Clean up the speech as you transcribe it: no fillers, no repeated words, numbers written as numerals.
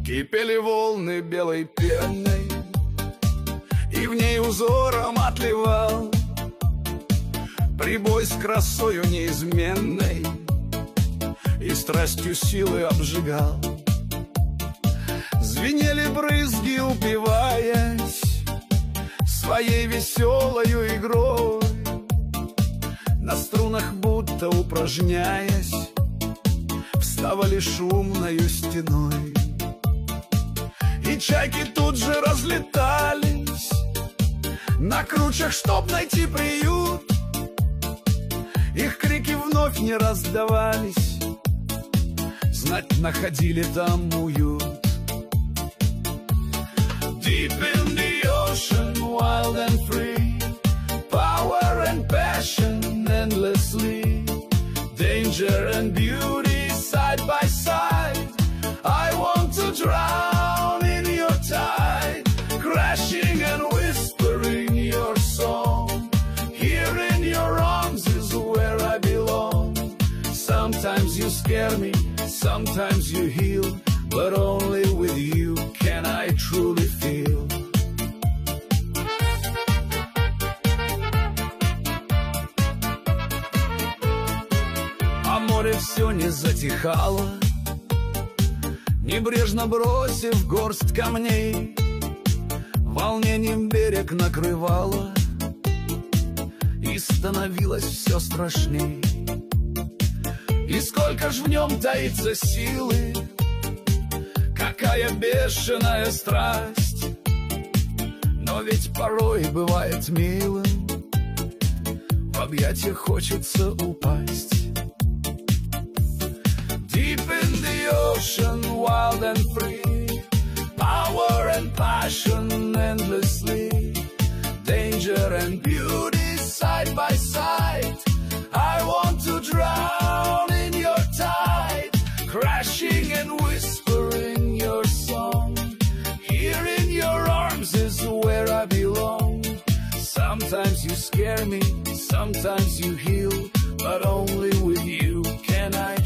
Кипели волны белой пеной, и в ней узором отливал прибой с красою неизменной и страстью силы обжигал. Звенели брызги, упиваясь своей веселою игрой, на струнах будто упражняясь, вставали шумною стеной. И чайки тут же разлетались на кручах, чтоб найти приют. Их крики вновь не раздавались, знать, находили там уют. Deep in the ocean, wild and free, power and passion endlessly, danger and beauty side by side. I want to drown in your tide, crashing and whispering your song. Here in your arms is where I belong. Sometimes you scare me, sometimes you heal, but only with you can I truly feel. А море все не затихало, небрежно бросив горсть камней, волнением берег накрывало, и становилось все страшней. И сколько ж в нем таится силы, какая бешеная страсть. Но ведь порой бывает милым, в объятия хочется упасть. Deep in the ocean, wild and free, power and passion endlessly, danger and beauty side by side. I want to drown in your tide, crashing and whispering your song. Here in your arms is where I belong. Sometimes you scare me, sometimes you heal, but only with you can I